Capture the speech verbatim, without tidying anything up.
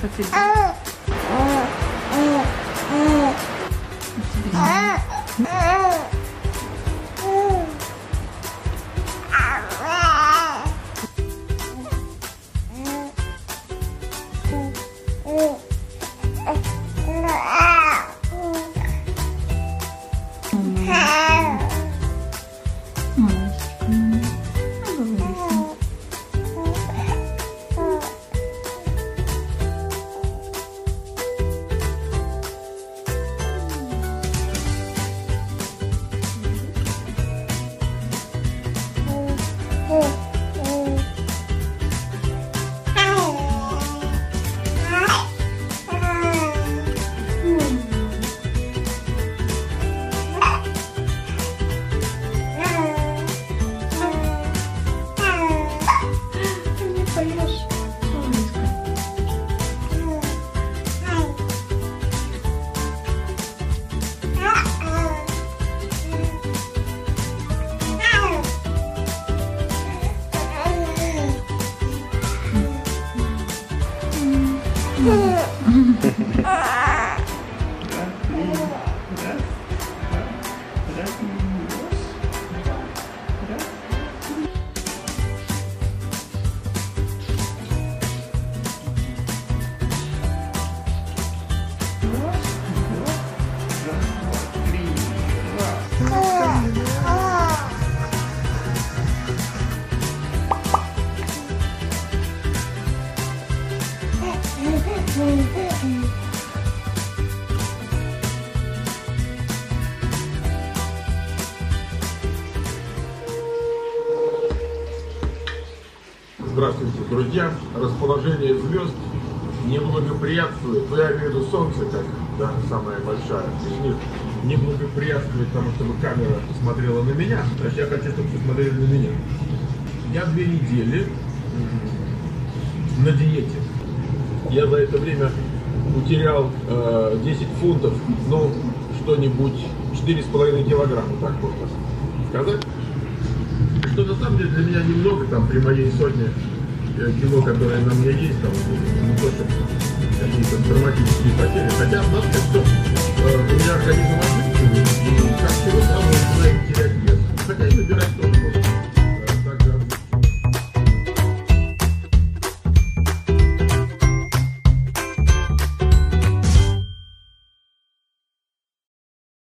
Что тебе? Здравствуйте, друзья! Расположение звезд не благоприятствует, ну я имею в виду солнце, как да, самая большая из них, не благоприятствует тому, чтобы камера смотрела на меня, значит я хочу, чтобы все смотрели на меня. Я две недели на диете. Я за это время утерял э, десять фунтов, ну что-нибудь четыре с половиной килограмма, так можно сказать. Что на самом деле для меня немного, там, при моей сотне э, кило, которые на мне есть, там, не то, что какие-то драматические потери. Хотя, надо сказать, что э, у меня организм отживчивый, и как всего самого